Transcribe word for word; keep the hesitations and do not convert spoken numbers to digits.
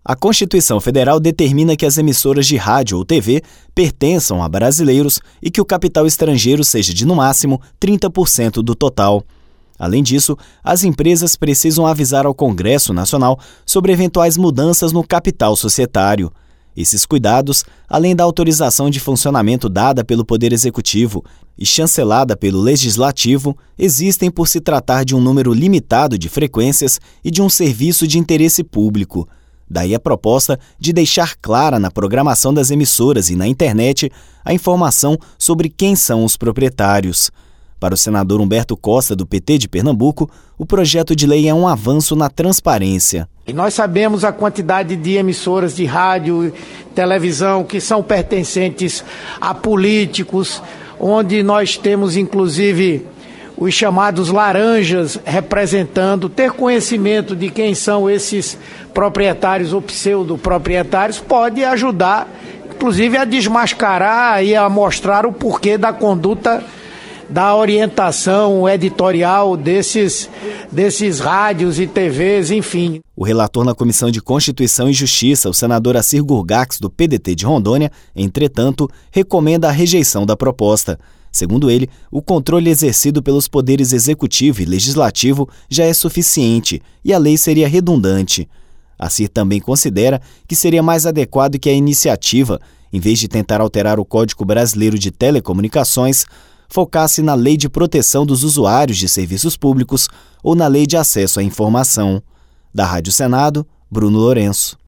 A Constituição Federal determina que as emissoras de rádio ou T V pertençam a brasileiros e que o capital estrangeiro seja de, no máximo, trinta por cento do total. Além disso, as empresas precisam avisar ao Congresso Nacional sobre eventuais mudanças no capital societário. Esses cuidados, além da autorização de funcionamento dada pelo Poder Executivo e chancelada pelo Legislativo, existem por se tratar de um número limitado de frequências e de um serviço de interesse público. Daí a proposta de deixar clara na programação das emissoras e na internet a informação sobre quem são os proprietários. Para o senador Humberto Costa, do P T de Pernambuco, o projeto de lei é um avanço na transparência. E nós sabemos a quantidade de emissoras de rádio e televisão que são pertencentes a políticos, onde nós temos inclusive os chamados laranjas representando. Ter conhecimento de quem são esses proprietários ou pseudo-proprietários pode ajudar, inclusive, a desmascarar e a mostrar o porquê da conduta, da orientação editorial desses, desses rádios e T Vs, enfim. O relator na Comissão de Constituição e Justiça, o senador Assir Gurgax, do P D T de Rondônia, entretanto, recomenda a rejeição da proposta. Segundo ele, o controle exercido pelos poderes executivo e legislativo já é suficiente e a lei seria redundante. Assir também considera que seria mais adequado que a iniciativa, em vez de tentar alterar o Código Brasileiro de Telecomunicações, focasse na Lei de Proteção dos Usuários de Serviços Públicos ou na Lei de Acesso à Informação. Da Rádio Senado, Bruno Lourenço.